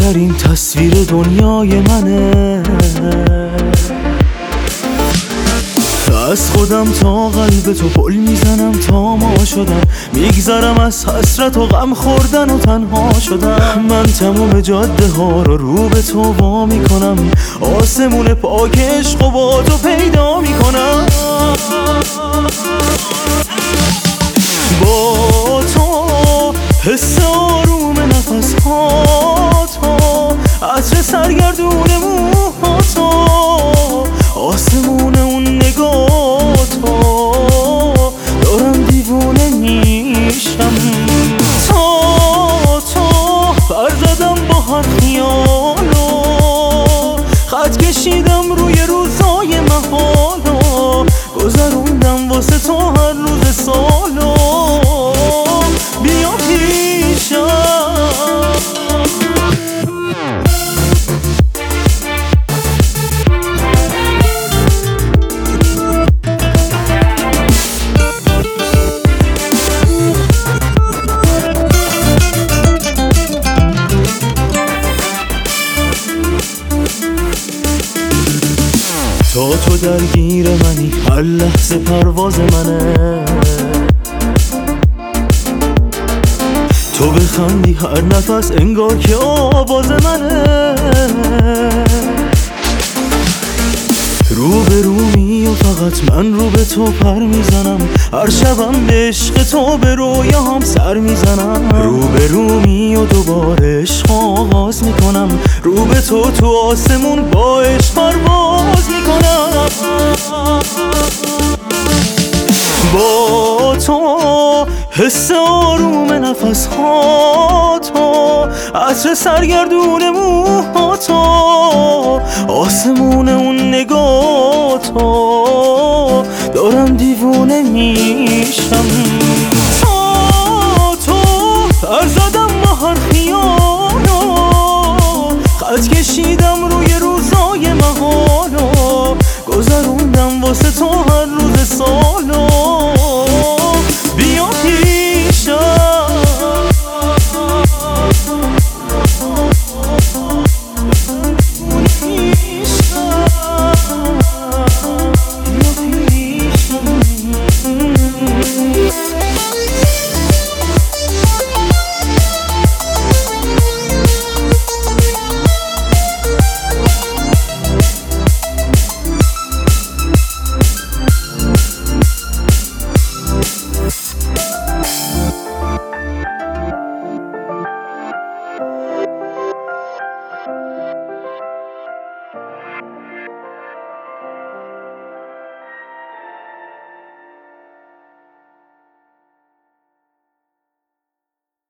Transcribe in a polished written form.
بهترین تصویر دنیای منه. از خودم تا قلب تو پل میزنم تا ما شدم، میگذرم از حسرت و غم خوردن و تنها شدم. من تموم جاده ها رو به تو وا میکنم، آسمون پاک عشق و با تو پیدا میکنم. با تو حس آروم نفس ها تو، عطر سرگردون موها تو، آسمون اون نگاه تو، دارم دیوونه میشم. تو پر زدم با هر خیالو، خط کشیدم روی روزای محالو، گذروندم واسه تو هر روز سالو. بیا پیشم تو درگیر منی، هر لحظه پرواز منه. تو بخندی هر نفس انگار که آواز منه. رو به رو می و فقط من رو به تو پر میزنم، هر شبم به عشق تو به رویاهم سر میزنم. رو به رو می و دوباره عشق آغاز میکنم، رو به تو تو آسمون با عشق پرواز میکنم. با تو حس آروم نفس ها تو، عطر سرگردون موها تو، آسمون اون نگاه تو، دارم دیوونه میشم.